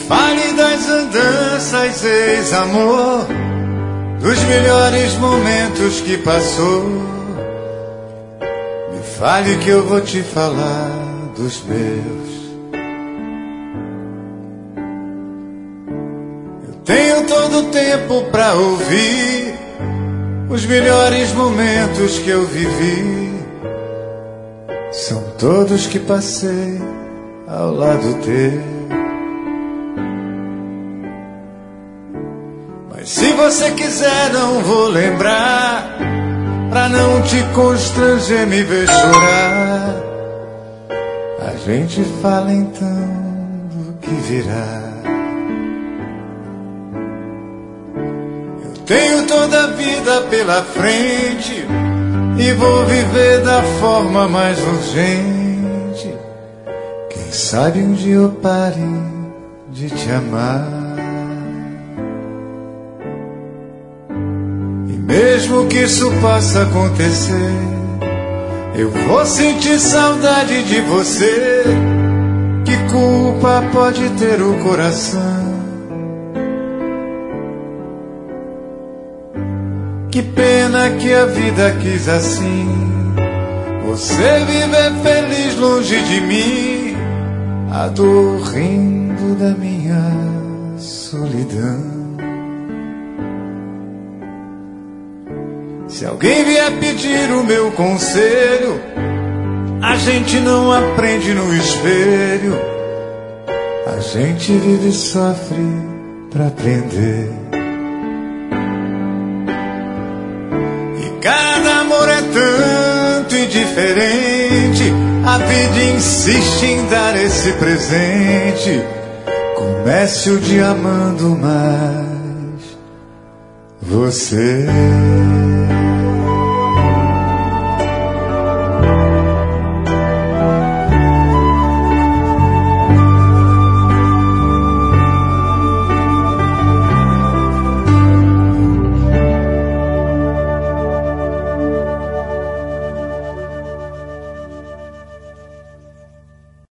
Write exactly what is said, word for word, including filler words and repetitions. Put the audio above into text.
fale das andanças, ex-amor, dos melhores momentos que passou. Me fale que eu vou te falar dos meus. Eu tenho todo o tempo pra ouvir os melhores momentos que eu vivi. São todos que passei ao lado teu. Mas se você quiser, não vou lembrar, pra não te constranger, me ver chorar. A gente fala então do que virá. Eu tenho toda a vida pela frente e vou viver da forma mais urgente. Quem sabe um dia eu pare de te amar. E mesmo que isso possa acontecer, eu vou sentir saudade de você. Que culpa pode ter o coração? Que pena que a vida quis assim, você viver feliz longe de mim, a dor rindo da minha solidão. Se alguém vier pedir o meu conselho, a gente não aprende no espelho, a gente vive e sofre pra aprender. Cada amor é tanto e diferente, a vida insiste em dar esse presente. Comece o dia amando mais você.